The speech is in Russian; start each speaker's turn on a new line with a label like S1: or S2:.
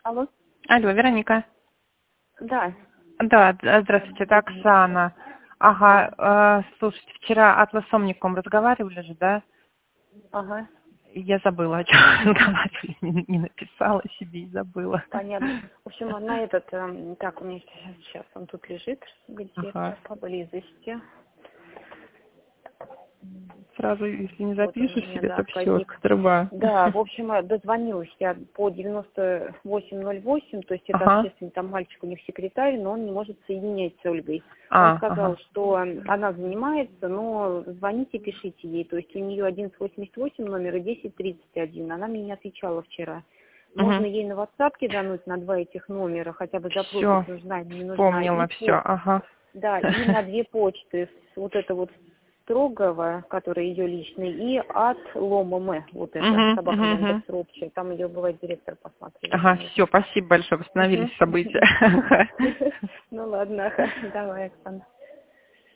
S1: Алло.
S2: Алло, Вероника.
S1: Да.
S2: Да, здравствуйте, это Оксана. Ага, слушайте, вчера Atlas Omnicom разговаривали же, да?
S1: Ага.
S2: Я забыла, о чем разговаривали, не написала себе и забыла.
S1: Понятно. В общем, на этот, так, у меня сейчас он тут лежит где-то
S2: Ага.
S1: поблизости.
S2: Сразу, если не
S1: Вот он у
S2: запишешь
S1: меня,
S2: себе,
S1: да,
S2: то все,
S1: возник.
S2: труба.
S1: Да, в общем, дозвонилась я по 9808, то есть это
S2: Ага.
S1: общественный, там мальчик у них секретарь, но он не может соединять с Ольгой. Он сказал,
S2: Ага.
S1: что она занимается, но звоните, пишите ей. То есть у нее 1188 номер и 1031. Она мне не отвечала вчера. Можно
S2: Угу.
S1: ей на WhatsApp кидануть на 2 этих номера, хотя бы
S2: Все,
S1: запросить нужна, не нужна.
S2: вспомнила все, ага.
S1: Да, и на 2 почты. Вот это вот Строгова, который ее личный, и от Ломомы, вот это, собака
S2: Угу.
S1: Яндекс.ру общая. Там ее, бывает, директор посматривает
S2: Ага,
S1: на это.
S2: все, спасибо большое, восстановились события.
S1: Ну ладно, давай, Оксана.